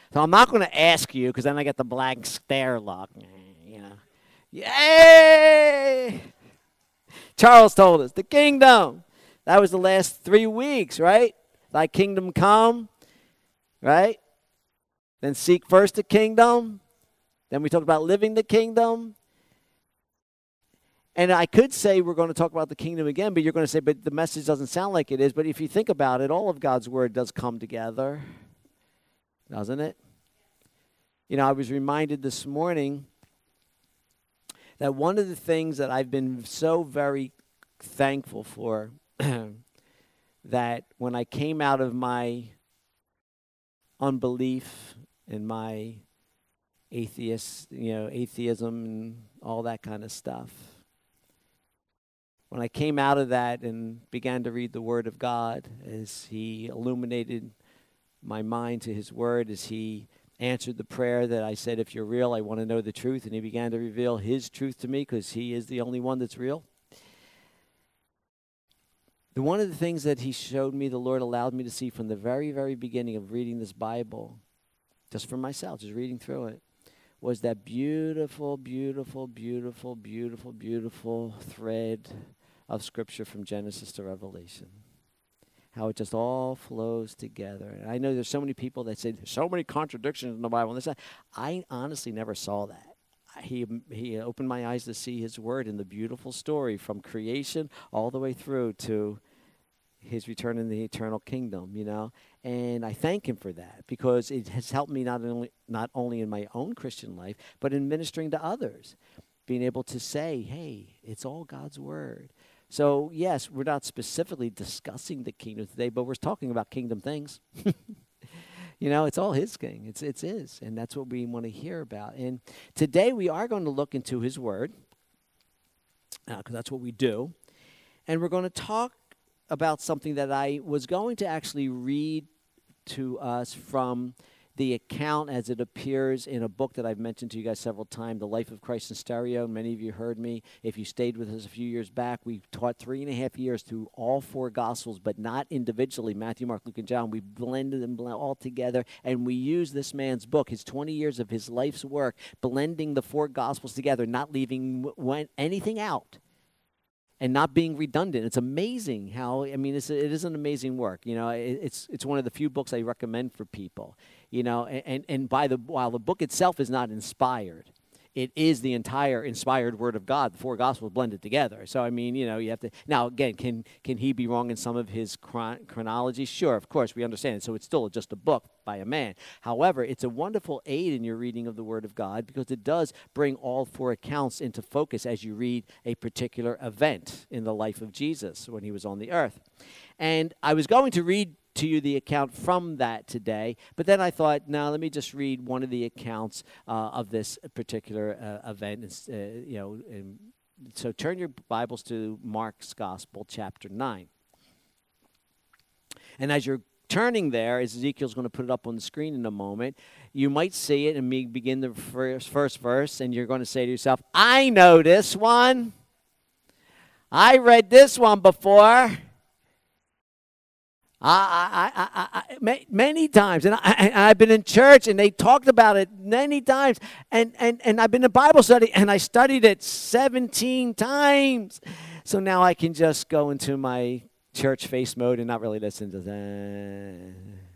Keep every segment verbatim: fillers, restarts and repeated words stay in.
So I'm not going to ask you because then I get the blank stare look. You know. Yay! Charles told us the kingdom. That was the last three weeks, right? Thy kingdom come, right? Then seek first the kingdom. Then we talked about living the kingdom. And I could say we're going to talk about the kingdom again, but you're going to say, but the message doesn't sound like it is. But if you think about it, all of God's word does come together, doesn't it? You know, I was reminded this morning that one of the things that I've been so very thankful for, that when I came out of my unbelief and my atheist, you know, atheism and all that kind of stuff, when I came out of that and began to read the Word of God, as He illuminated my mind to His Word, as He answered the prayer that I said, if you're real, I want to know the truth, and He began to reveal His truth to me because He is the only one that's real. The one of the things that He showed me, the Lord allowed me to see from the very, very beginning of reading this Bible, just for myself, just reading through it, was that beautiful, beautiful, beautiful, beautiful, beautiful thread of Scripture from Genesis to Revelation. How it just all flows together. And I know there's so many people that say, there's so many contradictions in the Bible. And this, I honestly never saw that. He, he opened my eyes to see His Word in the beautiful story from creation all the way through to His return in the eternal kingdom, you know. And I thank Him for that because it has helped me not only, not only in my own Christian life, but in ministering to others. Being able to say, hey, it's all God's Word. So, yes, we're not specifically discussing the kingdom today, but we're talking about kingdom things. You know, it's all His king. It's it's His, and that's what we want to hear about. And today we are going to look into His Word, because uh, that's what we do. And we're going to talk about something that I was going to actually read to us from the account as it appears in a book that I've mentioned to you guys several times, The Life of Christ in Stereo. Many of you heard me. If you stayed with us a few years back, we taught three and a half years through all four Gospels, but not individually, Matthew, Mark, Luke, and John. We blended them all together, and we used this man's book, his twenty years of his life's work, blending the four Gospels together, not leaving w- anything out. And not being redundant. It's amazing how, I mean, it's, it is an amazing work. You know, it, it's it's one of the few books I recommend for people. You know, and, and by the while the book itself is not inspired, it is the entire inspired Word of God, the four Gospels blended together. So, I mean, you know, you have to, now, again, can can he be wrong in some of his chron- chronology? Sure, of course, we understand it. So it's still just a book by a man. However, it's a wonderful aid in your reading of the Word of God because it does bring all four accounts into focus as you read a particular event in the life of Jesus when He was on the earth. And I was going to read to you the account from that today, but then I thought, no, let me just read one of the accounts uh, of this particular uh, event. Uh, you know, and so turn your Bibles to Mark's Gospel, chapter nine. And as you're turning there, as Ezekiel's going to put it up on the screen in a moment, you might see it and me begin the first, first verse, and you're going to say to yourself, I know this one. I read this one before. I, I, I, I, many times, and, I, and I've been in church, and they talked about it many times, and, and, and I've been in Bible study, and I studied it seventeen times. So now I can just go into my church face mode and not really listen to that.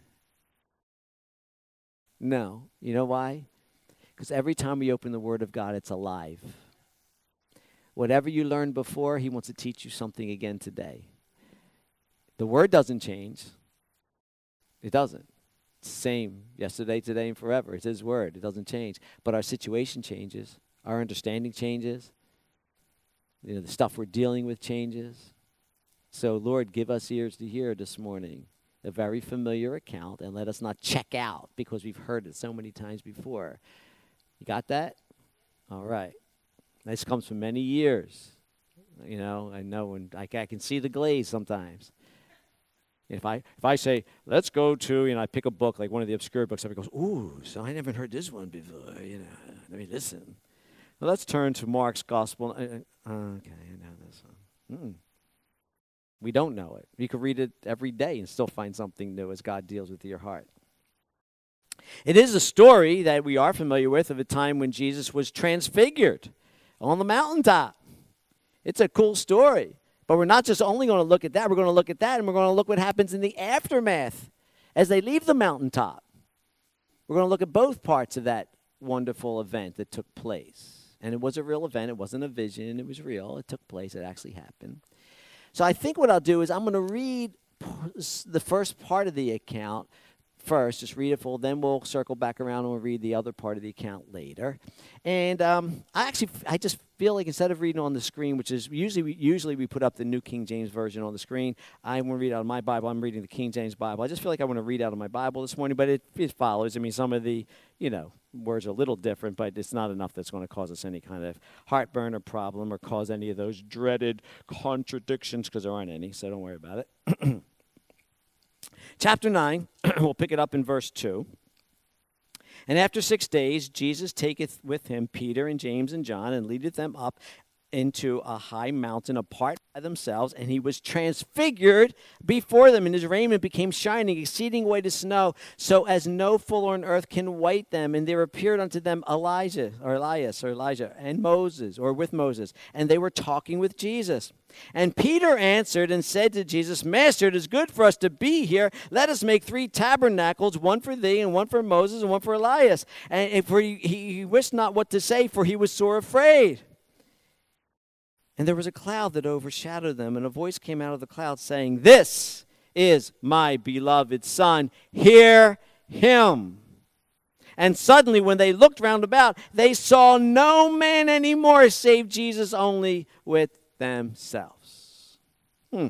No. You know why? Because every time we open the Word of God, it's alive. Whatever you learned before, He wants to teach you something again today. The Word doesn't change. It doesn't. It's the same yesterday, today, and forever. It's His Word. It doesn't change. But our situation changes. Our understanding changes. You know, the stuff we're dealing with changes. So, Lord, give us ears to hear this morning. A very familiar account, and let us not check out because we've heard it so many times before. You got that? All right. This comes from many years. You know, I know when I, I can see the glaze sometimes. If I if I say, let's go to, you know, I pick a book, like one of the obscure books, everybody goes, ooh, so I never heard this one before, you know, let me listen. Well, let's turn to Mark's Gospel. Uh, uh, okay, I know this one. Mm. We don't know it. You can read it every day and still find something new as God deals with your heart. It is a story that we are familiar with of a time when Jesus was transfigured on the mountaintop. It's a cool story. But we're not just only going to look at that. We're going to look at that, and we're going to look what happens in the aftermath as they leave the mountaintop. We're going to look at both parts of that wonderful event that took place. And it was a real event. It wasn't a vision. It was real. It took place. It actually happened. So I think what I'll do is I'm going to read the first part of the account first, just read it full, then we'll circle back around and we'll read the other part of the account later. And um, I actually, I just feel like instead of reading on the screen, which is usually we, usually we put up the New King James Version on the screen, I want to read out of my Bible. I'm reading the King James Bible. I just feel like I want to read out of my Bible this morning, but it, it follows. I mean, some of the, you know, words are a little different, but it's not enough that's going to cause us any kind of heartburn or problem or cause any of those dreaded contradictions, because there aren't any, so don't worry about it. Chapter nine, we'll pick it up in verse two. And after six days, Jesus taketh with him Peter and James and John, and leadeth them up into a high mountain apart by themselves, and he was transfigured before them, and his raiment became shining, exceeding white as snow, so as no fuller on earth can white them. And there appeared unto them Elijah, or Elias, or Elijah, and Moses, or with Moses, and they were talking with Jesus. And Peter answered and said to Jesus, Master, it is good for us to be here. Let us make three tabernacles, one for thee, and one for Moses, and one for Elias. And for he, he wist not what to say, for he was sore afraid. And there was a cloud that overshadowed them, and a voice came out of the cloud saying, This is my beloved Son, hear him. And suddenly when they looked round about, they saw no man anymore save Jesus only with themselves. Hmm.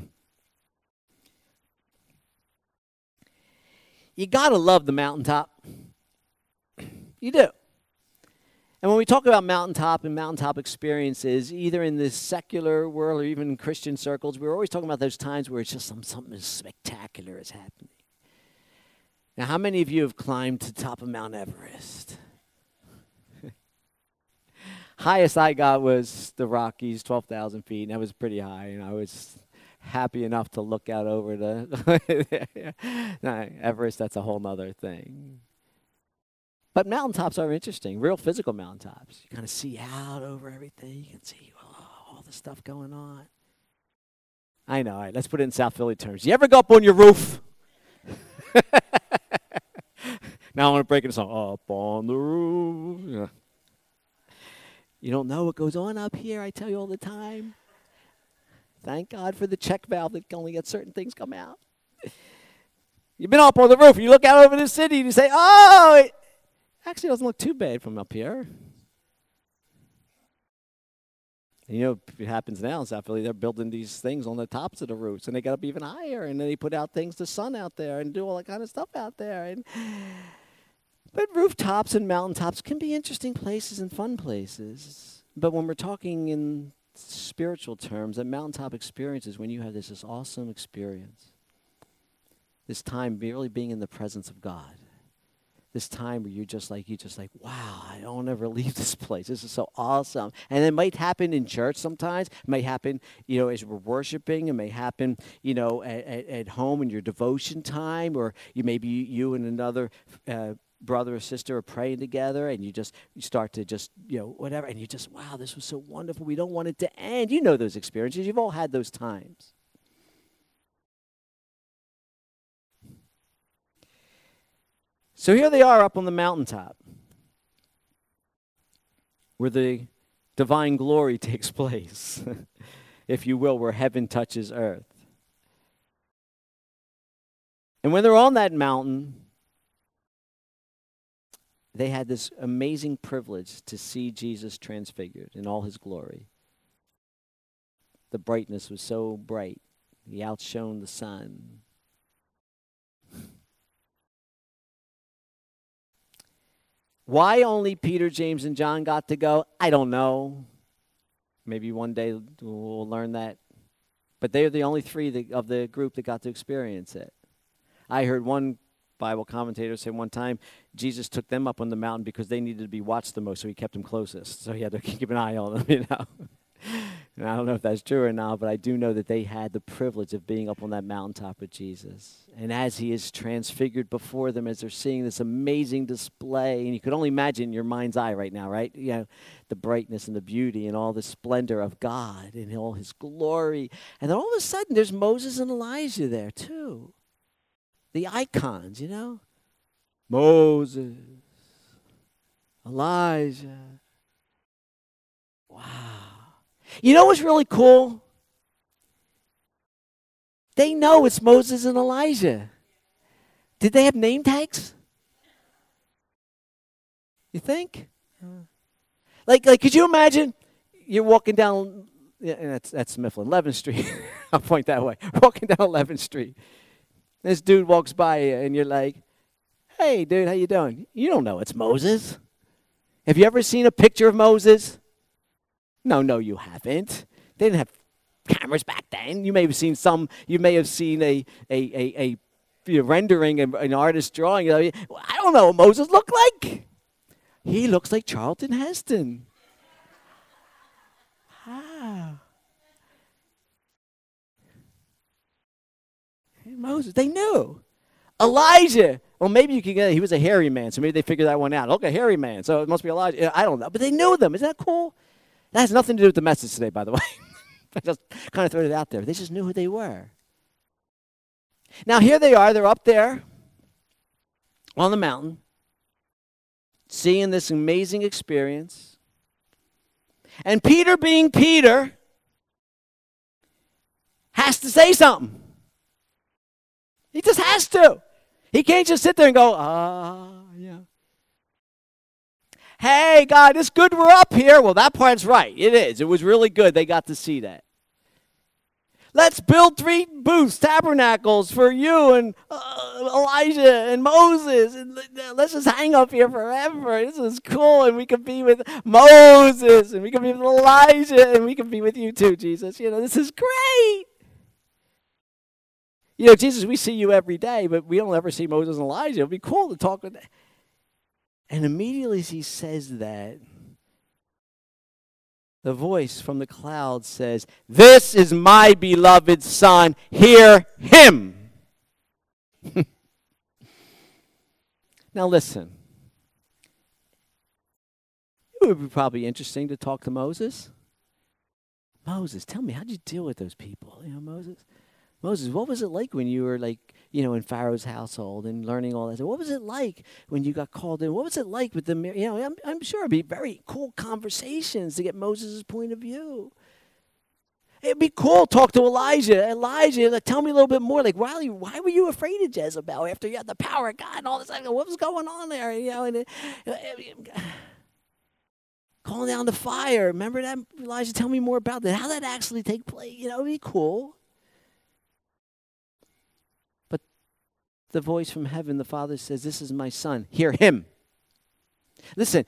You got to love the mountaintop. You do. And when we talk about mountaintop and mountaintop experiences, either in the secular world or even in Christian circles, we're always talking about those times where it's just some, something spectacular is happening. Now, how many of you have climbed to the top of Mount Everest? Highest I got was the Rockies, twelve thousand feet, and that was pretty high, and I was happy enough to look out over the no, Everest. That's a whole nother thing. But mountaintops are interesting, real physical mountaintops. You kind of see out over everything. You can see oh, all the stuff going on. I know. All right, let's put it in South Philly terms. You ever go up on your roof? Now I want to break into song. Up on the roof. Yeah. You don't know what goes on up here, I tell you all the time. Thank God for the check valve that can only get certain things come out. You've been up on the roof, and you look out over the city, and you say, oh, it actually doesn't look too bad from up here. And you know, it happens now in South Philly, they're building these things on the tops of the roofs, and they get up even higher, and then they put out things, the sun out there, and do all that kind of stuff out there. And But rooftops and mountaintops can be interesting places and fun places. But when we're talking in spiritual terms, a mountaintop experience is when you have this, this awesome experience. This time really being in the presence of God. This time where you're just like, you're just like, wow, I don't ever leave this place. This is so awesome. And it might happen in church sometimes. It may happen, you know, as we're worshiping. It may happen, you know, at, at, at home in your devotion time, or you maybe you and another uh, brother or sister are praying together, and you just you start to just, you know, whatever, and you just, wow, this was so wonderful. We don't want it to end. You know those experiences. You've all had those times. So here they are up on the mountaintop where the divine glory takes place, if you will, where heaven touches earth. And when they're on that mountain, they had this amazing privilege to see Jesus transfigured in all his glory. The brightness was so bright. He outshone the sun. Why only Peter, James, and John got to go? I don't know. Maybe one day we'll learn that. But they're the only three that, of the group that got to experience it. I heard one Bible commentator say one time Jesus took them up on the mountain because they needed to be watched the most, so he kept them closest. So he had to keep an eye on them, you know. And I don't know if that's true or not, but I do know that they had the privilege of being up on that mountaintop with Jesus. And as he is transfigured before them, as they're seeing this amazing display, and you could only imagine in your mind's eye right now, right? You know, the brightness and the beauty and all the splendor of God and all his glory. And then all of a sudden, there's Moses and Elijah there too. The icons, you know? Moses, Elijah. Wow. You know what's really cool? They know it's Moses and Elijah. Did they have name tags? You think? Like, like, could you imagine you're walking down, yeah, that's, that's Mifflin, eleventh Street. I'll point that way. Walking down eleventh Street. This dude walks by you and you're like, hey, dude, how you doing? You don't know it's Moses. Have you ever seen a picture of Moses? No, no, you haven't. They didn't have cameras back then. You may have seen some, you may have seen a a a, a you know, rendering, an, an artist drawing. I don't know what Moses looked like. He looks like Charlton Heston. Wow. Moses, they knew. Elijah, well, maybe you can get, he was a hairy man, so maybe they figured that one out. Look, a hairy man, so it must be Elijah. I don't know, but they knew them. Isn't that cool? That has nothing to do with the message today, by the way. I just kind of threw it out there. They just knew who they were. Now, here they are. They're up there on the mountain, seeing this amazing experience. And Peter, being Peter, has to say something. He just has to. He can't just sit there and go, ah, yeah. Hey, God, it's good we're up here. Well, that part's right. It is. It was really good. They got to see that. Let's build three booths, tabernacles for you and uh, Elijah and Moses. And let's just hang up here forever. This is cool. And we can be with Moses. And we can be with Elijah. And we can be with you too, Jesus. You know, this is great. You know, Jesus, we see you every day, but we don't ever see Moses and Elijah. It would be cool to talk with them. And immediately as he says that, the voice from the cloud says, "This is my beloved Son, hear him." Now listen. It would be probably interesting to talk to Moses. Moses, tell me, how'd you deal with those people? You know, Moses? Moses, what was it like when you were like, you know, in Pharaoh's household and learning all that? What was it like when you got called in? What was it like with the, you know, I'm, I'm sure it'd be very cool conversations to get Moses' point of view. It'd be cool to talk to Elijah. Elijah, like, tell me a little bit more. Like, why, why were you afraid of Jezebel after you had the power of God and all this? What was going on there? You know, and uh, calling down the fire. Remember that, Elijah? Tell me more about that. How did that actually take place? You know, it'd be cool. The voice from heaven, the Father says, "This is my Son. Hear him." Listen,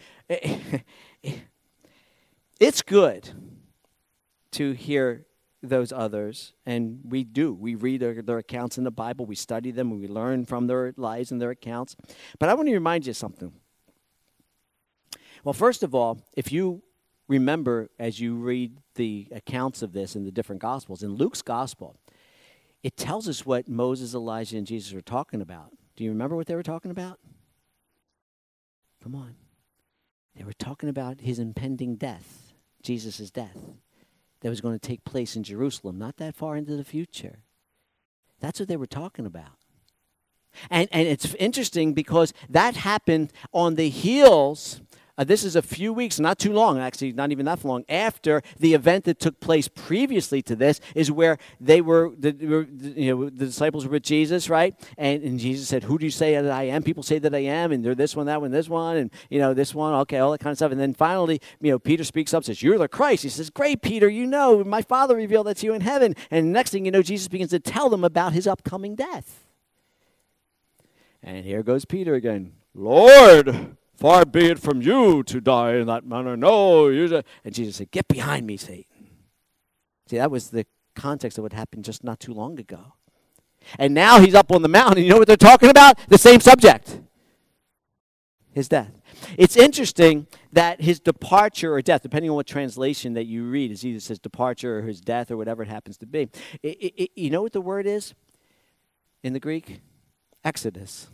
it's good to hear those others, and we do. We read their, their accounts in the Bible. We study them, and we learn from their lives and their accounts. But I want to remind you of something. Well, first of all, if you remember as you read the accounts of this in the different Gospels, in Luke's Gospel, it tells us what Moses, Elijah, and Jesus were talking about. Do you remember what they were talking about? Come on. They were talking about his impending death, Jesus' death, that was going to take place in Jerusalem, not that far into the future. That's what they were talking about. And, and it's interesting because that happened on the heels. Uh, this is a few weeks, not too long, actually, not even that long, after the event that took place previously to this is where they were, the, you know, the disciples were with Jesus, right? And, and Jesus said, "Who do you say that I am?" People say that I am, and they're this one, that one, this one, and, you know, this one, okay, all that kind of stuff. And then finally, you know, Peter speaks up, says, "You're the Christ." He says, "Great, Peter, you know, my Father revealed that to you in heaven." And next thing you know, Jesus begins to tell them about his upcoming death. And here goes Peter again. "Lord, far be it from you to die in that manner. No, you." And Jesus said, "Get behind me, Satan." See, that was the context of what happened just not too long ago. And now he's up on the mountain, and you know what they're talking about? The same subject. His death. It's interesting that his departure or death, depending on what translation that you read, is either says departure or his death or whatever it happens to be. It, it, it, you know what the word is in the Greek? Exodus.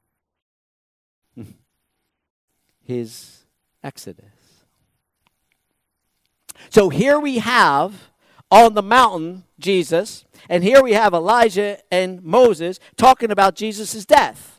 His exodus. So here we have on the mountain Jesus, and here we have Elijah and Moses talking about Jesus' death.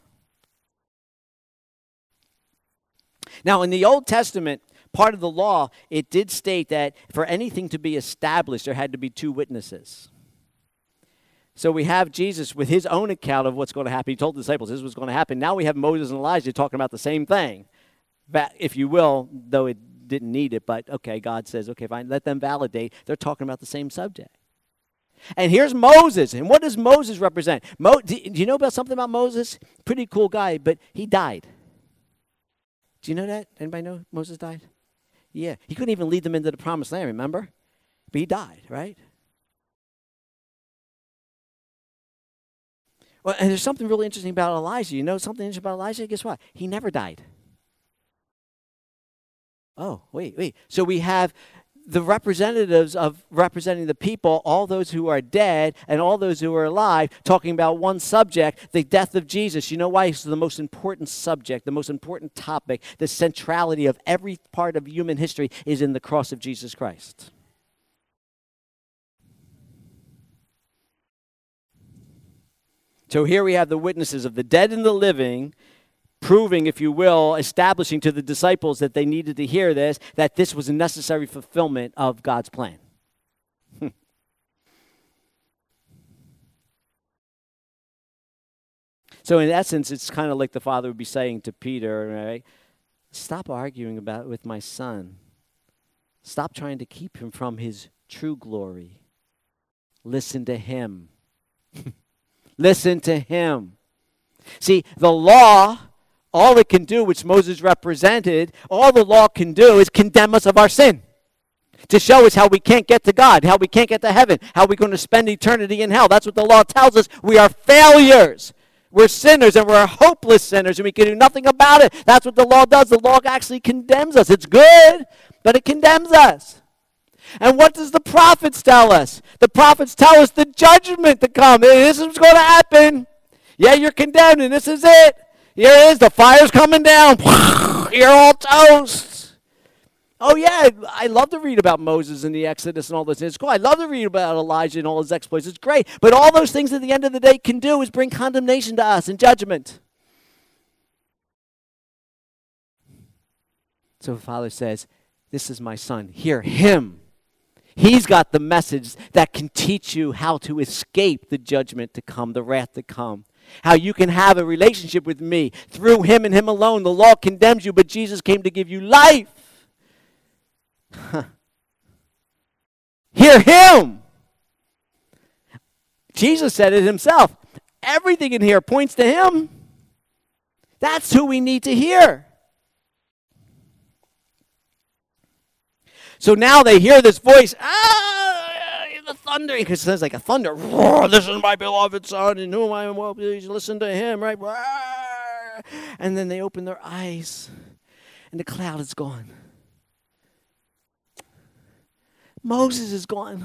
Now, in the Old Testament, part of the law, it did state that for anything to be established, there had to be two witnesses. So we have Jesus with his own account of what's going to happen. He told the disciples this was going to happen. Now we have Moses and Elijah talking about the same thing, if you will, though it didn't need it. But, okay, God says, okay, fine, let them validate. They're talking about the same subject. And here's Moses. And what does Moses represent? Mo- do you know about something about Moses? Pretty cool guy, but he died. Do you know that? Anybody know Moses died? Yeah. He couldn't even lead them into the promised land, remember? But he died, right? Well, and there's something really interesting about Elijah. You know something interesting about Elijah? Guess what? He never died. Oh, wait, wait. So we have the representatives of representing the people, all those who are dead and all those who are alive, talking about one subject, the death of Jesus. You know why? It's the most important subject, the most important topic, the centrality of every part of human history is in the cross of Jesus Christ. So here we have the witnesses of the dead and the living, proving, if you will, establishing to the disciples that they needed to hear this, that this was a necessary fulfillment of God's plan. So in essence, it's kind of like the Father would be saying to Peter, right? Stop arguing about it with my son. Stop trying to keep him from his true glory. Listen to him. Listen to him. See, the law, all it can do, which Moses represented, all the law can do is condemn us of our sin. To show us how we can't get to God, how we can't get to heaven, how we're going to spend eternity in hell. That's what the law tells us. We are failures. We're sinners, and we're hopeless sinners, and we can do nothing about it. That's what the law does. The law actually condemns us. It's good, but it condemns us. And what does the prophets tell us? The prophets tell us the judgment to come. This is what's going to happen. Yeah, you're condemned, and this is it. Here it is. The fire's coming down. You're all toast. Oh, yeah, I love to read about Moses and the Exodus and all this. It's cool. I love to read about Elijah and all his exploits. It's great. But all those things at the end of the day can do is bring condemnation to us and judgment. So the Father says, this is my son. Hear him. He's got the message that can teach you how to escape the judgment to come, the wrath to come. How you can have a relationship with me through him and him alone. The law condemns you, but Jesus came to give you life. Huh. Hear him. Jesus said it himself. Everything in here points to him. That's who we need to hear. So now they hear this voice, ah, the thunder, because it sounds like a thunder. This is my beloved son, in whom I am well pleased. Listen to him, right? And then they open their eyes, and the cloud is gone. Moses is gone.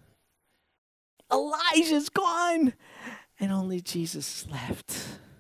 Elijah's gone. And only Jesus is left.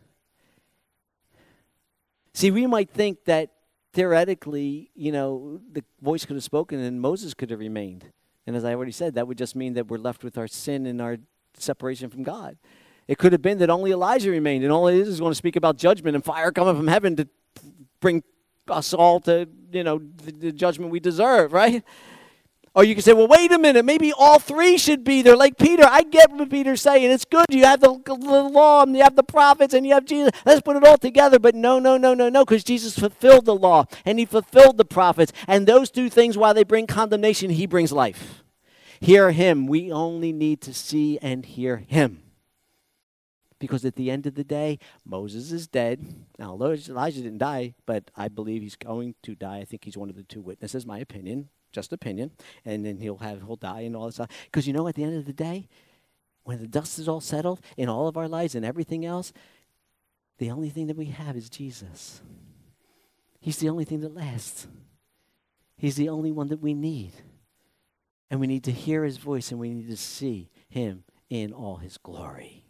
See, we might think that theoretically, you know, the voice could have spoken and Moses could have remained. And as I already said, that would just mean that we're left with our sin and our separation from God. It could have been that only Elijah remained, and all it is is going to speak about judgment and fire coming from heaven to bring us all to, you know, the, the judgment we deserve, right? Or you can say, well, wait a minute, maybe all three should be there. Like Peter, I get what Peter's saying. It's good. You have the, the law, and you have the prophets, and you have Jesus. Let's put it all together. But no, no, no, no, no, because Jesus fulfilled the law, and he fulfilled the prophets. And those two things, while they bring condemnation, he brings life. Hear him. We only need to see and hear him. Because at the end of the day, Moses is dead. Now, Elijah didn't die, but I believe he's going to die. I think he's one of the two witnesses, my opinion. Just opinion, and then he'll have he'll die and all this stuff. Because you know, at the end of the day, when the dust is all settled in all of our lives and everything else, the only thing that we have is Jesus. He's the only thing that lasts. He's the only one that we need. And we need to hear his voice, and we need to see him in all his glory.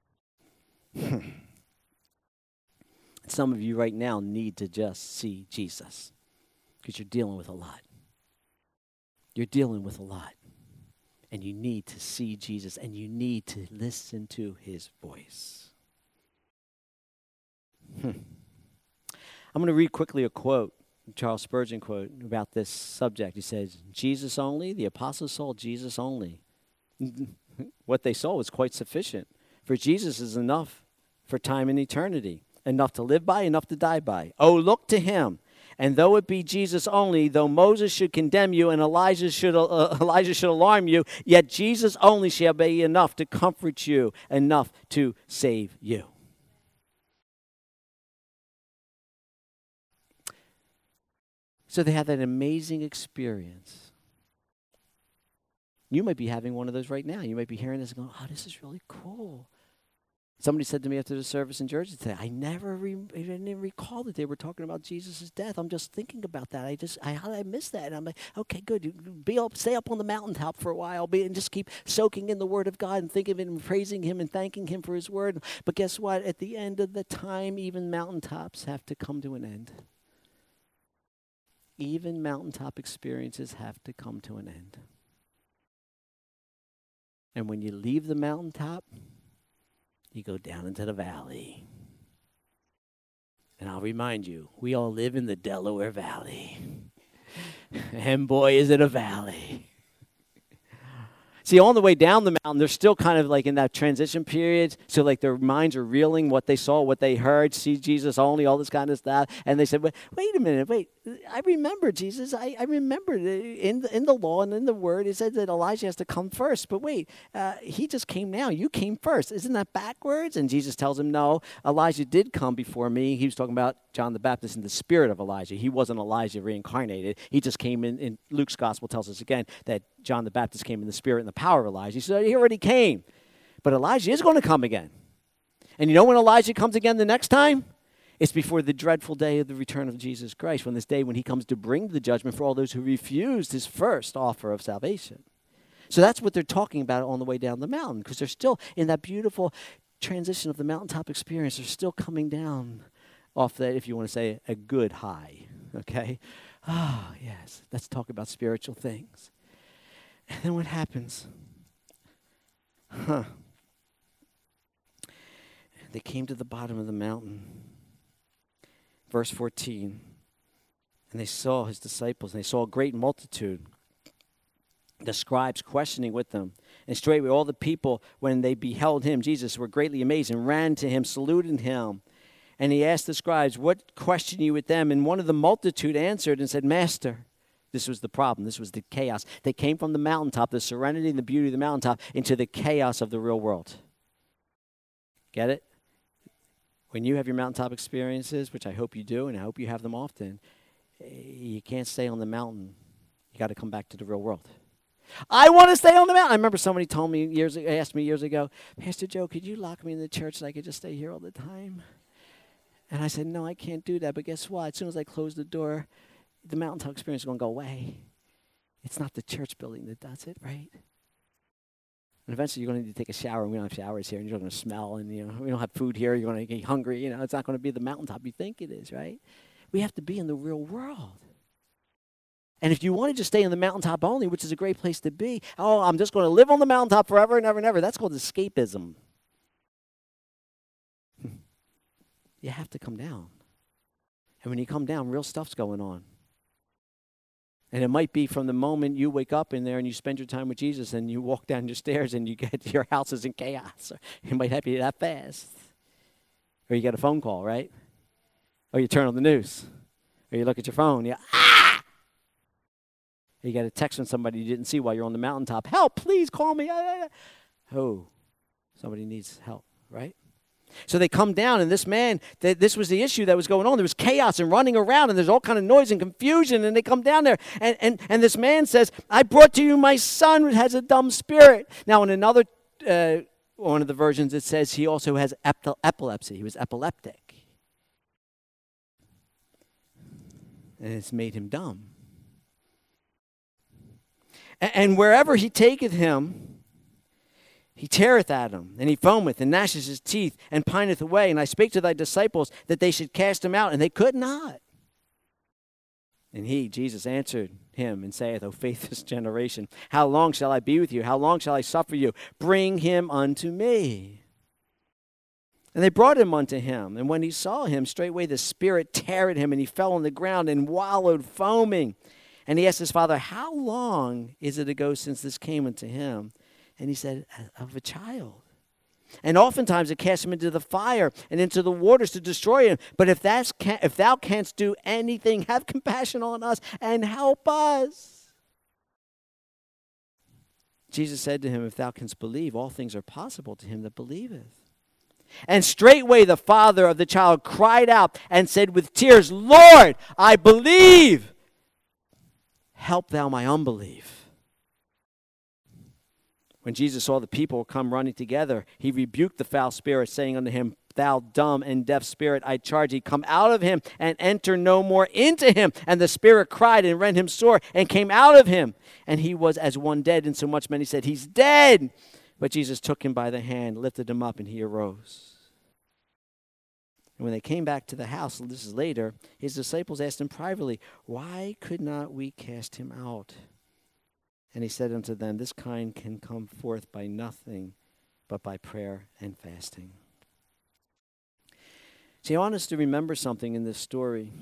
Some of you right now need to just see Jesus because you're dealing with a lot. You're dealing with a lot. And you need to see Jesus, and you need to listen to his voice. Hmm. I'm going to read quickly a quote, a Charles Spurgeon quote, about this subject. He says, Jesus only, the apostles saw Jesus only. What they saw was quite sufficient. For Jesus is enough for time and eternity, enough to live by, enough to die by. Oh, look to him. And though it be Jesus only, though Moses should condemn you and Elijah should, uh, Elijah should alarm you, yet Jesus only shall be enough to comfort you, enough to save you. So they had that amazing experience. You might be having one of those right now. You might be hearing this and going, oh, this is really cool. Somebody said to me after the service in Jersey today, I never re- I didn't even recall that they were talking about Jesus' death. I'm just thinking about that. I just, I, how did I miss that? And I'm like, okay, good. Be up, stay up on the mountaintop for a while be, and just keep soaking in the word of God and thinking of it and praising him and thanking him for his word. But guess what? At the end of the time, even mountaintops have to come to an end. Even mountaintop experiences have to come to an end. And when you leave the mountaintop, you go down into the valley. And I'll remind you, we all live in the Delaware Valley. And boy, is it a valley. See, on the way down the mountain, they're still kind of like in that transition period. So like their minds are reeling what they saw, what they heard, see Jesus only, all this kind of stuff. And they said, wait, wait a minute, wait. I remember Jesus. I, I remember in the, in the law and in the word, it said that Elijah has to come first. But wait, uh, he just came now. You came first. Isn't that backwards? And Jesus tells him, no, Elijah did come before me. He was talking about John the Baptist in the spirit of Elijah. He wasn't Elijah reincarnated. He just came in, in Luke's gospel tells us again that John the Baptist came in the spirit and the power of Elijah. He said, he already came. But Elijah is going to come again. And you know when Elijah comes again the next time? It's before the dreadful day of the return of Jesus Christ, when this day when he comes to bring the judgment for all those who refused his first offer of salvation. So that's what they're talking about on the way down the mountain, because they're still in that beautiful transition of the mountaintop experience. They're still coming down off that, if you want to say, a good high, okay? Ah, oh, yes, let's talk about spiritual things. And then what happens? Huh. They came to the bottom of the mountain. Verse fourteen. And they saw his disciples, and they saw a great multitude. The scribes questioning with them. And straightway all the people, when they beheld him, Jesus, were greatly amazed and ran to him, saluted him. And he asked the scribes, what question you with them? And one of the multitude answered and said, Master. This was the problem. This was the chaos. They came from the mountaintop, the serenity and the beauty of the mountaintop, into the chaos of the real world. Get it? When you have your mountaintop experiences, which I hope you do, and I hope you have them often, you can't stay on the mountain. You got to come back to the real world. I want to stay on the mountain. I remember somebody told me years ago, asked me years ago, Pastor Joe, could you lock me in the church so I could just stay here all the time? And I said, no, I can't do that. But guess what? As soon as I close the door, the mountaintop experience is going to go away. It's not the church building that does it, right? And eventually you're going to need to take a shower, and we don't have showers here, and you're going to smell, and you know we don't have food here, you're going to get hungry. You know, it's not going to be the mountaintop you think it is, right? We have to be in the real world. And if you want to just stay in the mountaintop only, which is a great place to be, oh, I'm just going to live on the mountaintop forever and ever and ever, that's called escapism. You have to come down. And when you come down, real stuff's going on. And it might be from the moment you wake up in there and you spend your time with Jesus and you walk down your stairs and you get your house is in chaos. It might happen that fast. Or you get a phone call, right? Or you turn on the news. Or you look at your phone. You ah! Or you get a text from somebody you didn't see while you're on the mountaintop. Help, please call me. Oh, somebody needs help, right? So they come down, and this man, th- this was the issue that was going on. There was chaos and running around, and there's all kind of noise and confusion, and they come down there. And, and, and this man says, I brought to you my son who has a dumb spirit. Now, in another, uh, one of the versions, it says he also has ep- epilepsy. He was epileptic. and it's made him dumb. And, and wherever he taketh him, he teareth at him, and he foameth, and gnasheth his teeth, and pineth away. And I spake to thy disciples that they should cast him out, and they could not. And he, Jesus, answered him, and saith, O faithless generation, how long shall I be with you? How long shall I suffer you? Bring him unto me. And they brought him unto him. And when he saw him, straightway the spirit teared him, and he fell on the ground and wallowed foaming. And he asked his father, How long is it ago since this came unto him? And he said, Of a child. And oftentimes it cast him into the fire and into the waters to destroy him. But if, that's can, if thou canst do anything, have compassion on us and help us. Jesus said to him, If thou canst believe, all things are possible to him that believeth. And straightway the father of the child cried out and said with tears, Lord, I believe. Help thou my unbelief. When Jesus saw the people come running together, he rebuked the foul spirit, saying unto him, Thou dumb and deaf spirit, I charge thee, come out of him and enter no more into him. And the spirit cried and rent him sore and came out of him. And he was as one dead, insomuch many said, He's dead. But Jesus took him by the hand, lifted him up, and he arose. And when they came back to the house, this is later, his disciples asked him privately, Why could not we cast him out? And he said unto them, This kind can come forth by nothing but by prayer and fasting. See, I want us to remember something in this story.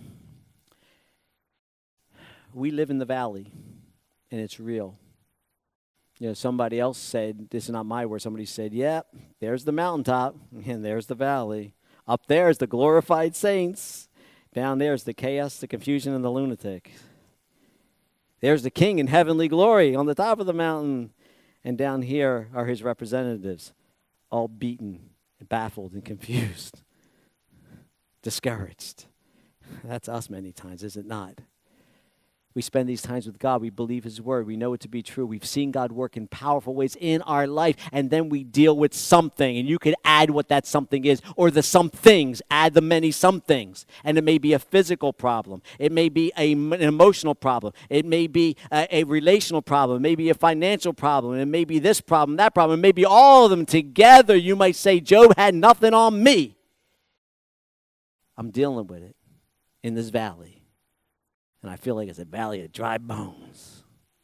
We live in the valley, and it's real. You know, somebody else said, this is not my word, somebody said, Yep, yeah, there's the mountaintop, and there's the valley. Up there is the glorified saints. Down there is the chaos, the confusion, and the lunatic. There's the king in heavenly glory on the top of the mountain. And down here are his representatives, all beaten, baffled, and confused, discouraged. That's us many times, is it not? We spend these times with God. We believe his word. We know it to be true. We've seen God work in powerful ways in our life. And then we deal with something. And you could add what that something is. Or the some things. Add the many some things. And it may be a physical problem. It may be a, an emotional problem. It may be a, a relational problem. It may be a financial problem. It may be this problem, that problem. It may be all of them together. You might say, Job had nothing on me. I'm dealing with it in this valley. And I feel like it's a valley of dry bones.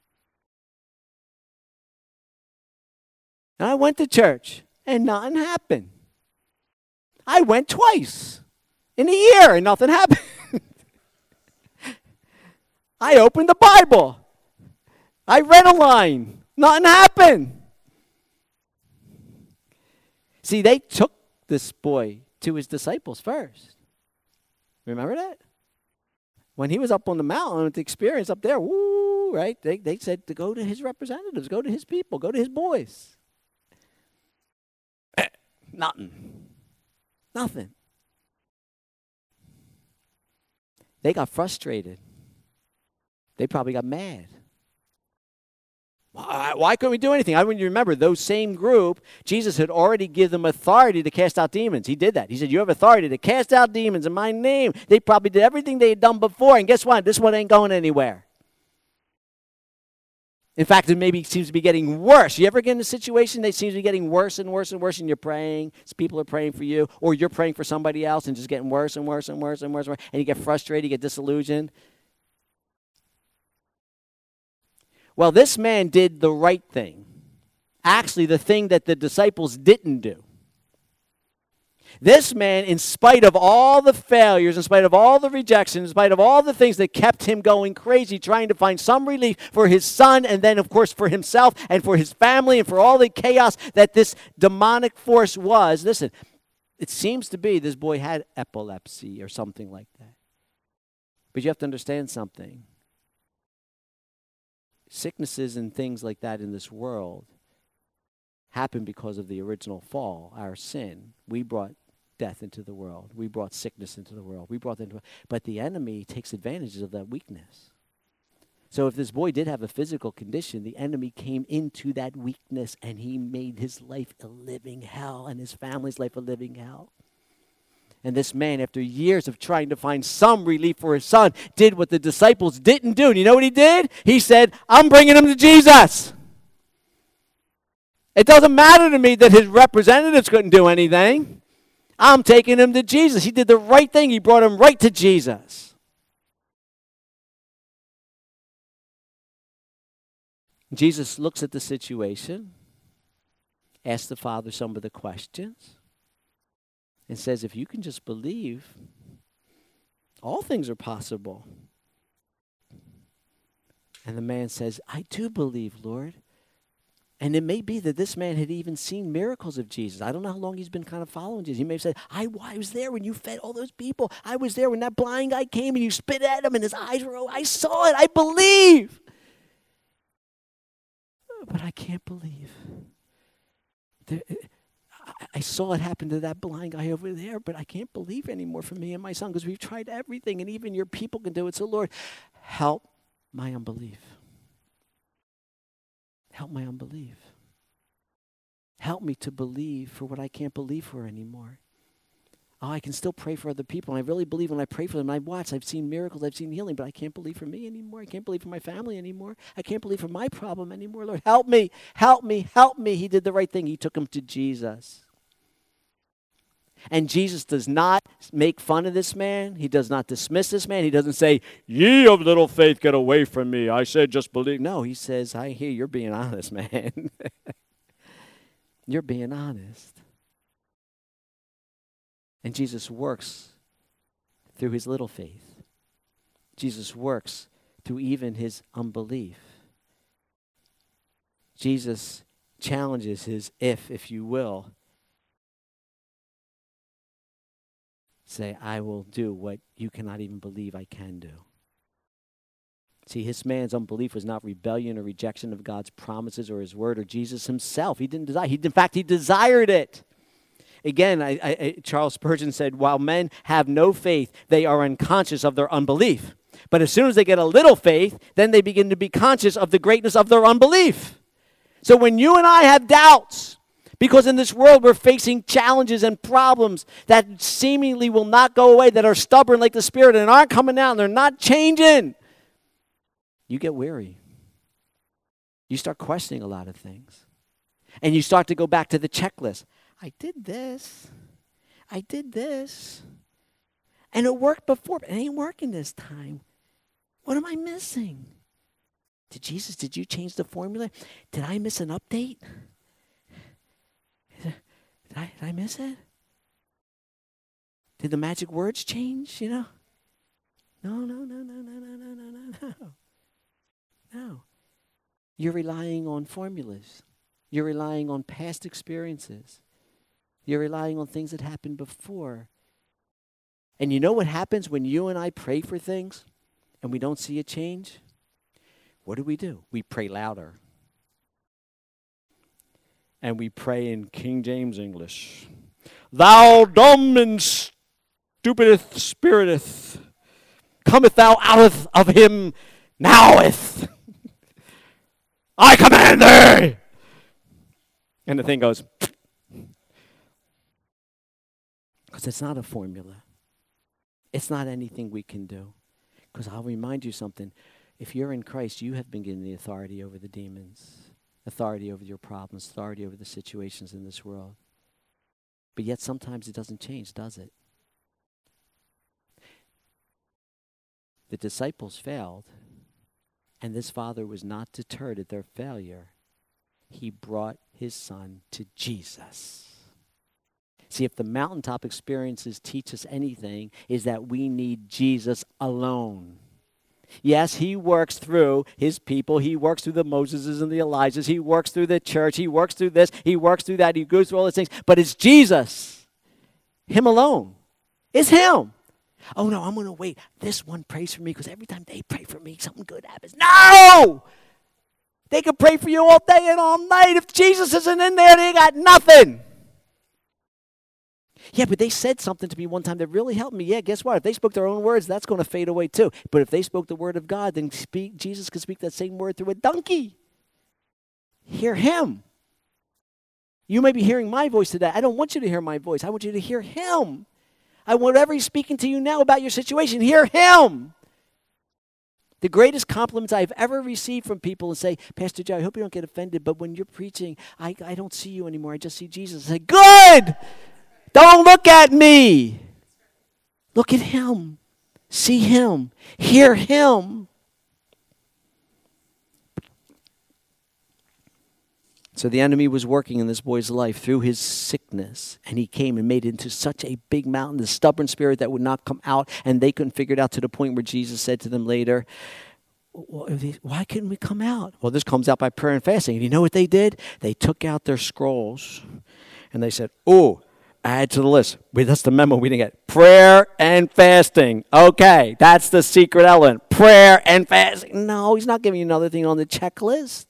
And I went to church, and nothing happened. I went twice in a year, and nothing happened. I opened the Bible. I read a line. Nothing happened. See, they took this boy to his disciples first. Remember that? When he was up on the mountain with the experience up there, woo, right? They, they said to go to his representatives, go to his people, go to his boys. Nothing. Nothing. They got frustrated. They probably got mad. Why, why couldn't we do anything? I want you to remember, those same group, Jesus had already given them authority to cast out demons. He did that. He said, you have authority to cast out demons in my name. They probably did everything they had done before, and guess what? This one ain't going anywhere. In fact, it maybe seems to be getting worse. You ever get in a situation that seems to be getting worse and worse and worse, and you're praying, people are praying for you, or you're praying for somebody else, and just getting worse and worse and worse and worse, and, worse, and you get frustrated, you get disillusioned? Well, this man did the right thing. Actually, the thing that the disciples didn't do. This man, in spite of all the failures, in spite of all the rejection, in spite of all the things that kept him going crazy, trying to find some relief for his son, and then, of course, for himself and for his family and for all the chaos that this demonic force was. Listen, it seems to be this boy had epilepsy or something like that. But you have to understand something. Sicknesses and things like that in this world happen because of the original fall, our sin. We brought death into the world. We brought sickness into the world. We brought that into, but the enemy takes advantage of that weakness. So if this boy did have a physical condition, the enemy came into that weakness and he made his life a living hell and his family's life a living hell. And this man, after years of trying to find some relief for his son, did what the disciples didn't do. And you know what he did? He said, I'm bringing him to Jesus. It doesn't matter to me that his representatives couldn't do anything. I'm taking him to Jesus. He did the right thing. He brought him right to Jesus. Jesus looks at the situation, asks the Father some of the questions, and says, if you can just believe, all things are possible. And the man says, I do believe, Lord. And it may be that this man had even seen miracles of Jesus. I don't know how long he's been kind of following Jesus. He may have said, I, I was there when you fed all those people. I was there when that blind guy came and you spit at him and his eyes were, I saw it. I believe. But I can't believe. There, I, I saw it happen to that blind guy over there, but I can't believe anymore for me and my son because we've tried everything and even your people can do it. So Lord, help my unbelief. Help my unbelief. Help me to believe for what I can't believe for anymore. Oh, I can still pray for other people. And I really believe when I pray for them, I watch, I've seen miracles, I've seen healing, but I can't believe for me anymore. I can't believe for my family anymore. I can't believe for my problem anymore. Lord, help me, help me, help me. He did the right thing. He took him to Jesus. And Jesus does not make fun of this man. He does not dismiss this man. He doesn't say, ye of little faith, get away from me. I said just believe. No, he says, I hear you're being honest, man. You're being honest. And Jesus works through his little faith. Jesus works through even his unbelief. Jesus challenges his if, if you will. Say, I will do what you cannot even believe I can do. See, this man's unbelief was not rebellion or rejection of God's promises or his word or Jesus himself. He didn't desire. He, in fact, he desired it. Again, I, I, Charles Spurgeon said, while men have no faith, they are unconscious of their unbelief. But as soon as they get a little faith, then they begin to be conscious of the greatness of their unbelief. So when you and I have doubts, because in this world we're facing challenges and problems that seemingly will not go away, that are stubborn like the Spirit and aren't coming out and they're not changing, you get weary. You start questioning a lot of things. And you start to go back to the checklist. I did this. I did this. And it worked before, but it ain't working this time. What am I missing? Did Jesus, did you change the formula? Did I miss an update? Did I, did I miss it? Did the magic words change, you know? No, no, no, no, no, no, no, no, no, no. No. You're relying on formulas. You're relying on past experiences. You're relying on things that happened before. And you know what happens when you and I pray for things and we don't see a change? What do we do? We pray louder. And we pray in King James English. Thou dumb and stupideth spiriteth, cometh thou out of him noweth. I command thee. And the thing goes, because it's not a formula. It's not anything we can do. Because I'll remind you something. If you're in Christ, you have been given the authority over the demons, authority over your problems, authority over the situations in this world. But yet sometimes it doesn't change, does it? The disciples failed, and this father was not deterred at their failure. He brought his son to Jesus. See, if the mountaintop experiences teach us anything, is that we need Jesus alone. Yes, he works through his people. He works through the Moseses and the Elijahs. He works through the church. He works through this. He works through that. He goes through all those things. But it's Jesus. Him alone. It's him. Oh, no, I'm going to wait. This one prays for me because every time they pray for me, something good happens. No! They can pray for you all day and all night. If Jesus isn't in there, they got nothing. Yeah, but they said something to me one time that really helped me. Yeah, guess what? If they spoke their own words, that's going to fade away too. But if they spoke the word of God, then speak, Jesus could speak that same word through a donkey. Hear him. You may be hearing my voice today. I don't want you to hear my voice. I want you to hear him. I, whatever he's speaking to you now about your situation, hear him. The greatest compliments I've ever received from people and say, Pastor Joe, I hope you don't get offended, but when you're preaching, I, I don't see you anymore. I just see Jesus. I say, good! Don't look at me. Look at him. See him. Hear him. So the enemy was working in this boy's life through his sickness, and he came and made it into such a big mountain, the stubborn spirit that would not come out, and they couldn't figure it out to the point where Jesus said to them later, why couldn't we come out? Well, this comes out by prayer and fasting. And you know what they did? They took out their scrolls, and they said, oh, add to the list. Wait, that's the memo we didn't get. Prayer and fasting. Okay, that's the secret element. Prayer and fasting. No, he's not giving you another thing on the checklist.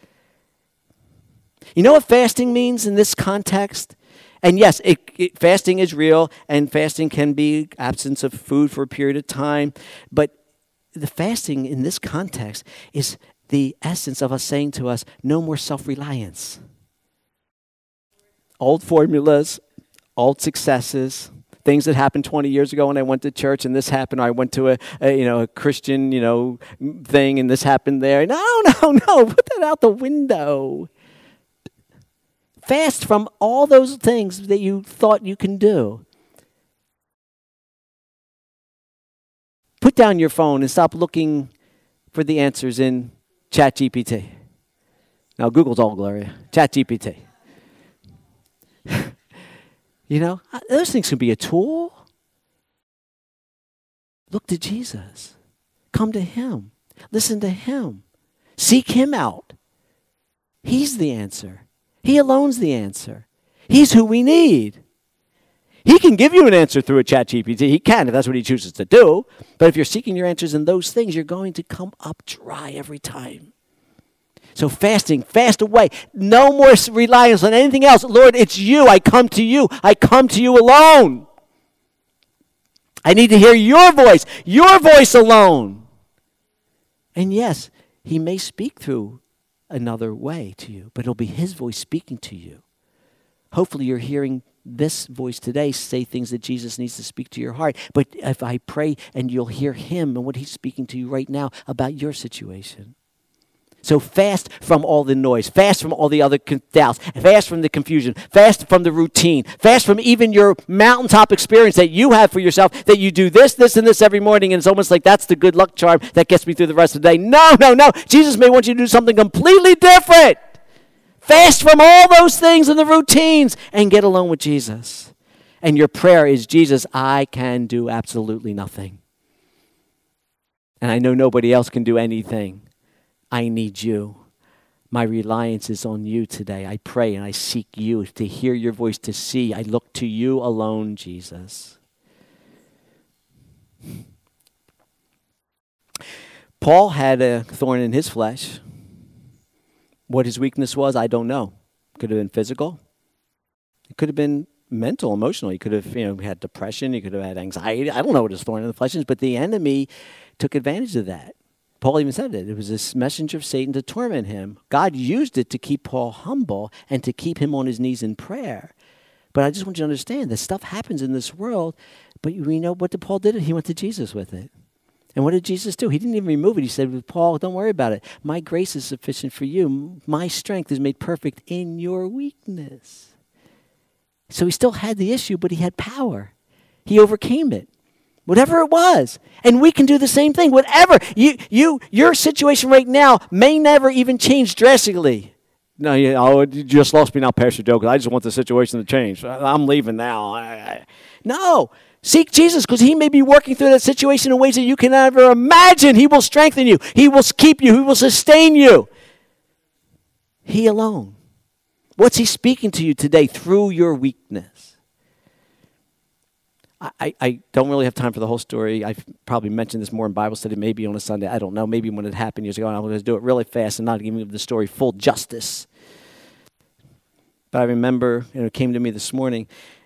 You know what fasting means in this context? And yes, it, it, fasting is real, and fasting can be absence of food for a period of time. But the fasting in this context is the essence of us saying to us, no more self-reliance. Old formulas, old successes, things that happened twenty years ago when I went to church, and this happened. Or I went to a, a you know a Christian you know thing, and this happened there. No, no, no. Put that out the window. Fast from all those things that you thought you can do. Put down your phone and stop looking for the answers in ChatGPT. Now, Google's all Gloria. ChatGPT. You know, those things can be a tool. Look to Jesus. Come to him. Listen to him. Seek him out. He's the answer. He alone's the answer. He's who we need. He can give you an answer through a chat G P T. He can if that's what he chooses to do. But if you're seeking your answers in those things, you're going to come up dry every time. So fasting, fast away. No more reliance on anything else. Lord, it's you. I come to you. I come to you alone. I need to hear your voice, your voice alone. And yes, he may speak through another way to you, but it'll be his voice speaking to you. Hopefully you're hearing this voice today say things that Jesus needs to speak to your heart. But if I pray and you'll hear him and what he's speaking to you right now about your situation. So fast from all the noise, fast from all the other doubts, fast from the confusion, fast from the routine, fast from even your mountaintop experience that you have for yourself, that you do this, this, and this every morning, and it's almost like that's the good luck charm that gets me through the rest of the day. No, no, no. Jesus may want you to do something completely different. Fast from all those things and the routines and get alone with Jesus. And your prayer is, Jesus, I can do absolutely nothing. And I know nobody else can do anything. I need you. My reliance is on you today. I pray and I seek you to hear your voice, to see. I look to you alone, Jesus. Paul had a thorn in his flesh. What his weakness was, I don't know. Could have been physical. It could have been mental, emotional. He could have, you know, had depression. He could have had anxiety. I don't know what his thorn in the flesh is, but the enemy took advantage of that. Paul even said it. It was this messenger of Satan to torment him. God used it to keep Paul humble and to keep him on his knees in prayer. But I just want you to understand that stuff happens in this world, but we know what did Paul did? He went to Jesus with it. And what did Jesus do? He didn't even remove it. He said, Paul, don't worry about it. My grace is sufficient for you. My strength is made perfect in your weakness. So he still had the issue, but he had power. He overcame it. Whatever it was. And we can do the same thing. Whatever. You, you, your situation right now may never even change drastically. No, you, oh, you just lost me now, Pastor Joe, because I just want the situation to change. I'm leaving now. I, I. No. Seek Jesus, because he may be working through that situation in ways that you can never imagine. He will strengthen you. He will keep you. He will sustain you. He alone. What's he speaking to you today through your weakness? I, I don't really have time for the whole story. I've probably mentioned this more in Bible study, maybe on a Sunday. I don't know. Maybe when it happened years ago, and I'm going to do it really fast and not giving the story full justice. But I remember, you know, it came to me this morning.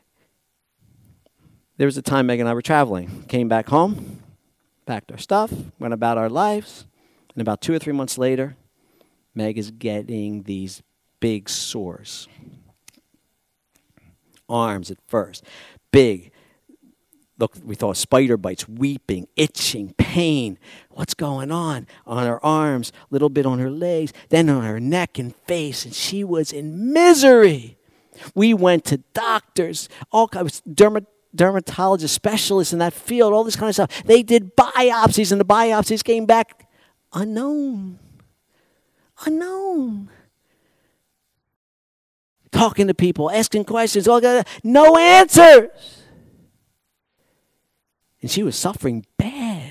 There was a time Meg and I were traveling. Came back home, packed our stuff, went about our lives. And about two or three months later, Meg is getting these big sores. Arms at first. Big. look, we thought spider bites, weeping, itching, pain. What's going on? On her arms, a little bit on her legs, then on her neck and face, and she was in misery. We went to doctors, all kinds of dermat- dermatologists, specialists in that field, all this kind of stuff. They did biopsies, and the biopsies came back unknown. Unknown. Talking to people, asking questions, all that, no answers. And she was suffering bad.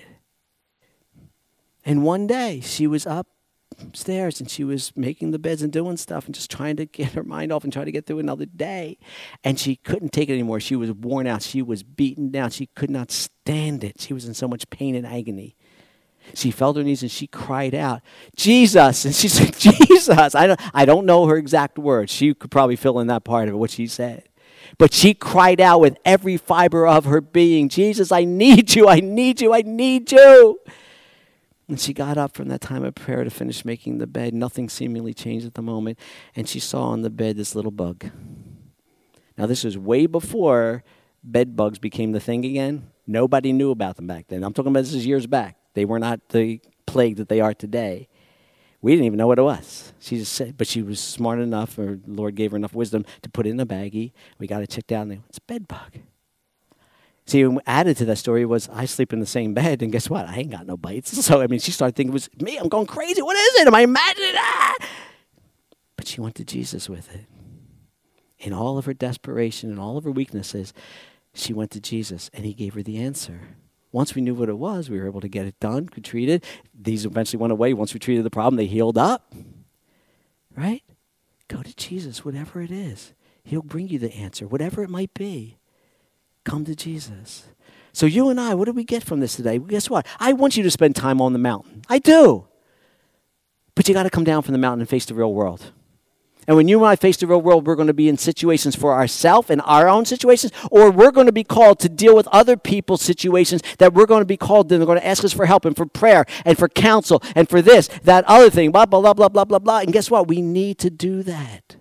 And one day, she was upstairs and she was making the beds and doing stuff and just trying to get her mind off and try to get through another day. And she couldn't take it anymore. She was worn out. She was beaten down. She could not stand it. She was in so much pain and agony. She fell to her knees and she cried out, Jesus. And she said, Jesus. I don't, I don't know her exact words. She could probably fill in that part of it, what she said. But she cried out with every fiber of her being, Jesus, I need you, I need you, I need you. And she got up from that time of prayer to finish making the bed. Nothing seemingly changed at the moment. And she saw on the bed this little bug. Now, this was way before bed bugs became the thing again. Nobody knew about them back then. I'm talking about this is years back. They were not the plague that they are today. We didn't even know what it was. She just said, but she was smart enough, or the Lord gave her enough wisdom to put it in a baggie. We got it checked out, and they went, it's a bed bug. See, added to that story was I sleep in the same bed, and guess what? I ain't got no bites. So, I mean, she started thinking it was me. I'm going crazy. What is it? Am I imagining that? But she went to Jesus with it. In all of her desperation and all of her weaknesses, she went to Jesus, and he gave her the answer. Once we knew what it was, we were able to get it done, could treat it. These eventually went away. Once we treated the problem, they healed up. Right? Go to Jesus, whatever it is. He'll bring you the answer, whatever it might be. Come to Jesus. So you and I, what did we get from this today? Well, guess what? I want you to spend time on the mountain. I do. But you got to come down from the mountain and face the real world. And when you and I face the real world, we're going to be in situations for ourselves and our own situations, or we're going to be called to deal with other people's situations that we're going to be called to. They're going to ask us for help and for prayer and for counsel and for this, that other thing, blah, blah, blah, blah, blah, blah, blah. And guess what? We need to do that.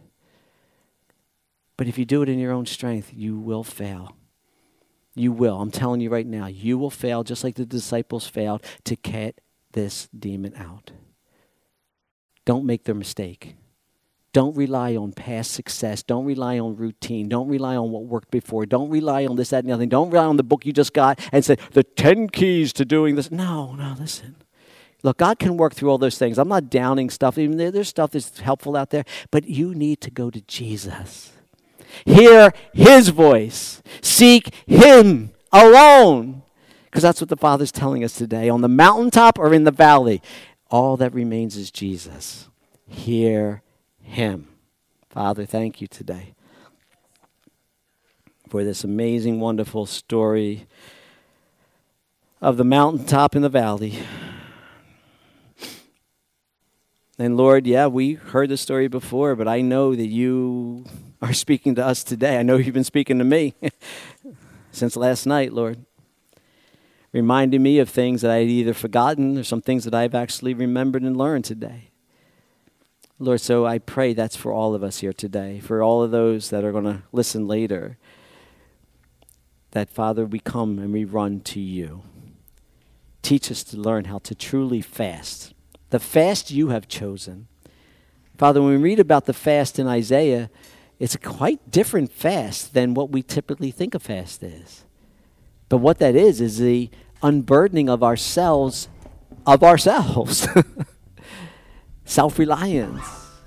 But if you do it in your own strength, you will fail. You will. I'm telling you right now, you will fail just like the disciples failed to get this demon out. Don't make their mistake. Don't rely on past success. Don't rely on routine. Don't rely on what worked before. Don't rely on this, that, and the other thing. Don't rely on the book you just got and say, the ten keys to doing this. No, no, listen. Look, God can work through all those things. I'm not downing stuff. Even there, there's stuff that's helpful out there. But you need to go to Jesus. Hear his voice. Seek him alone. Because that's what the Father's telling us today. On the mountaintop or in the valley, all that remains is Jesus. Hear him. Father, thank you today for this amazing, wonderful story of the mountaintop and the valley. And Lord, yeah, we heard the story before, but I know that you are speaking to us today. I know you've been speaking to me since last night, Lord. Reminding me of things that I had either forgotten or some things that I've actually remembered and learned today. Lord, so I pray that's for all of us here today, for all of those that are going to listen later, that, Father, we come and we run to you. Teach us to learn how to truly fast, the fast you have chosen. Father, when we read about the fast in Isaiah, it's a quite different fast than what we typically think a fast is. But what that is, is the unburdening of ourselves, of ourselves. Self-reliance.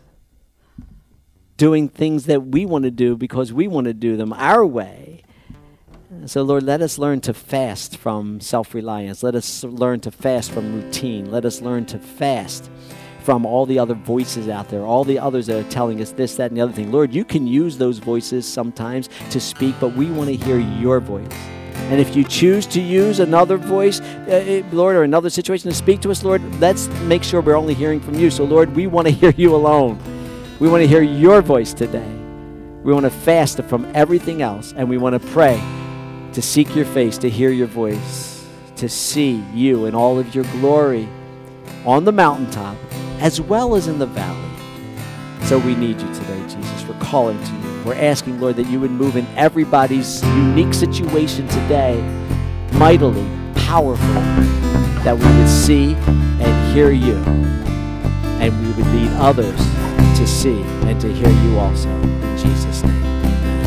Doing things that we want to do because we want to do them our way. So, Lord, let us learn to fast from self-reliance. Let us learn to fast from routine. Let us learn to fast from all the other voices out there, all the others that are telling us this, that, and the other thing. Lord, you can use those voices sometimes to speak, but we want to hear your voice. And if you choose to use another voice, uh, Lord, or another situation to speak to us, Lord, let's make sure we're only hearing from you. So, Lord, we want to hear you alone. We want to hear your voice today. We want to fast from everything else, and we want to pray to seek your face, to hear your voice, to see you in all of your glory on the mountaintop as well as in the valley. So we need you today, Jesus. We're calling to you. We're asking, Lord, that you would move in everybody's unique situation today mightily, powerfully, that we would see and hear you, and we would lead others to see and to hear you also.